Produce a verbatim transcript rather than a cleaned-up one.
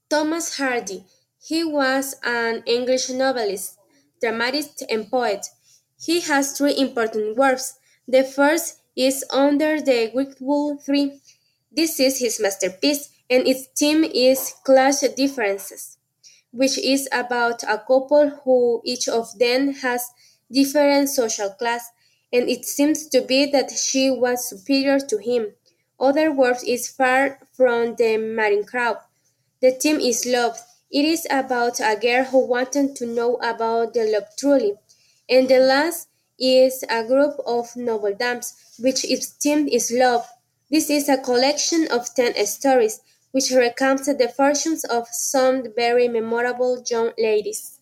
Thomas Hardy. He was an English novelist, dramatist, and poet. He has three important works. The first is Under the Greatwood Tree. This is his masterpiece, and its theme is class differences, which is about a couple who each of them has different social class, and it seems to be that she was superior to him. Other work is Far from the Madding Crowd. The theme is love. It is about a girl who wanted to know about the love truly. And the last is a group of noble dames, which its theme is love. This is a collection of ten stories, which recounts the fortunes of some very memorable young ladies.